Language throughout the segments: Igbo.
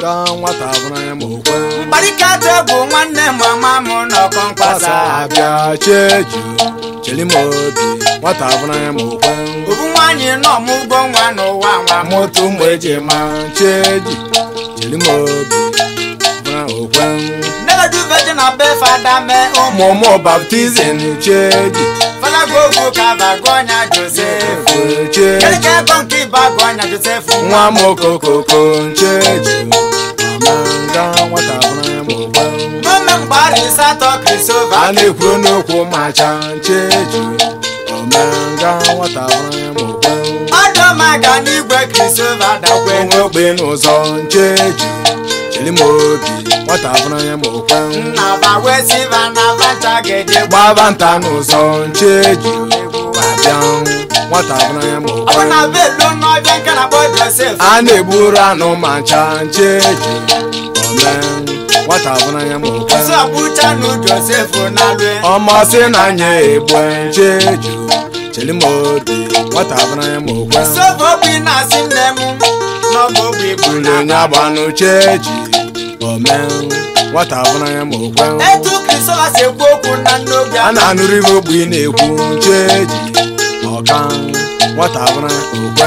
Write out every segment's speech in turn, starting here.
nga nwata bụrụ ya ma okwe mkparịkata bụ nwanne mama m nọkọ mkpasa abịa cheju cheli m obi nwata bụrụ ya ma okwe obu nwaanyị nọ m ụgwọ nwa n'ụwa nwa m moto mgbe eji ma cheji cheli m obi bụrụ okwe negodu virgin na be fada mee ụmụ mụmụ baptizim cheji fada gogo ka bagonya Joseph cheji keleke gonki bagonya Joseph nwa m okokoko cheji nga nwata bụrụ ya ma okwe mama mgbari satọ Christopher a na-ekwuru n'okwu macha cheji nga nwata bụrụ ya ma okwe ọdọmaga n'igwe Christopher dakwe onwe ogbe n'ụzọ cheji cheli m obi nwata bụrụ ya ma okwe nna bawesiva na vanta geje gbaba nta n'ụzọ cheji abịa nwata bụrụ ya ma okwe ọbụna belu n'ọbịa nke na-akpọ Joseph a na-egburu anụ macha cheji nwata bụrụ ya ma okwe sọpụcha nụ Joseph na-alụ ọmasị na anya egbe cheji cheli m obi nwata bụrụ ya ma okwe sobo obi na-asị nne m n'ọbụ ogbe ibu onye agbanụ cheji ome nwata bụrụ ya ma okwe etu Christopher si ekwu okwu na n'oge a na-anụrụ ibe ogbi na-ekwu cheji ọka nwata bụrụ ya okwe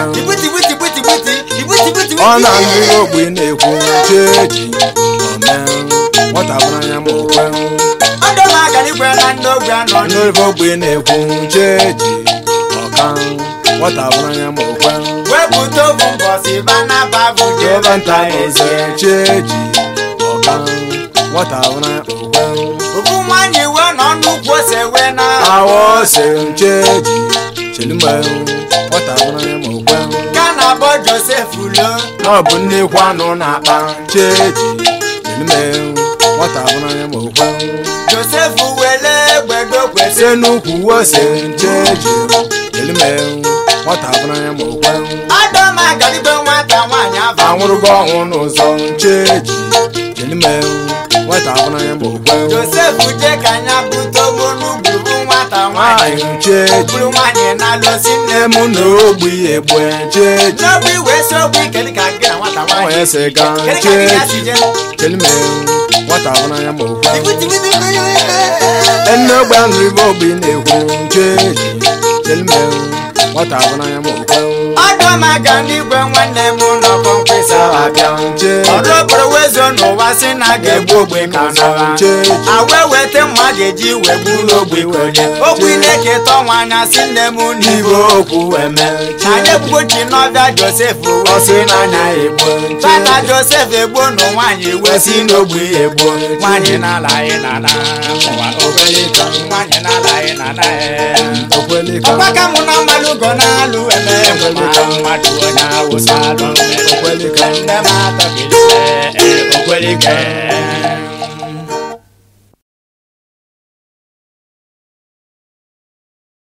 ọ na-anụrụ ibe ogbi na-ekwu cheji ome nwata bụrụ ya ma okwe ọdọmaga n'igwe na n'oge anọ anụrụ ibe ogbi na-ekwu cheji ọka nwata bụrụ ya ma okwe wepụta obu mbọsị bana babu jehova nta n'oze cheji ọka nwata bụrụ ya okwe ofu nwaanyị wee nọ n'ukwu ose wee na awa ose cheji chelime nwata bụrụ ya ma okwe ka na-akpọ Joseph lo ọ bụ nnekwu anụ na-akpa cheji chelime nwata bụrụ ya ma okwe Joseph wele egbedo kwesị se n'ukwu ose cheji chelime nwata bụrụ ya ma okwe ọdọmaga n'igwe nwata nwaanyị ava anwụrụgo ọnwụ n'ụzọ cheji chelime nwata bụrụ ya ma okwe Joseph je ka anya bute ogbo n'ugwu nwata nwaanyị nwanyị cheji bụrụ nwaanyị na-alụsi nne nne m na ogbi egbe cheji n'obi wee si ogbu ike dịka gị na nwata nwaanyị onye si ga kedu ka gị ya si cheji je chelime nwata bụrụ ya ma okwe enne ogbe anụrụ ibe ogbi na-ekwu cheji chelime nwata bụrụ ya ma okwe ọdọmaga n'igwe nwanne m nọkọ mkpesa abịa cheji ọdọbụrụ wezo n'ụwa si na ga-egbu ogbe ka nara cheji awe weta mma ga-eji wegbu n'ogbe konye ogbe na-eketa ọnwa anya si nne m ibe n'ibo okwu eme na anyị ekpuchi n'ọbịa Joseph ọsị n'anya egbo tata Joseph egbo nụ nwaanyị wee si n'ogbe egbo nwaanyị na-ala anyị nana ụwa obelika nwaanyị na-ala anyị nana okwelika ọgbaka mụ na mmadụ ugo na-alụ eme ma mmadụ onye awụsa alụ okwelika nne m atọgide okwelike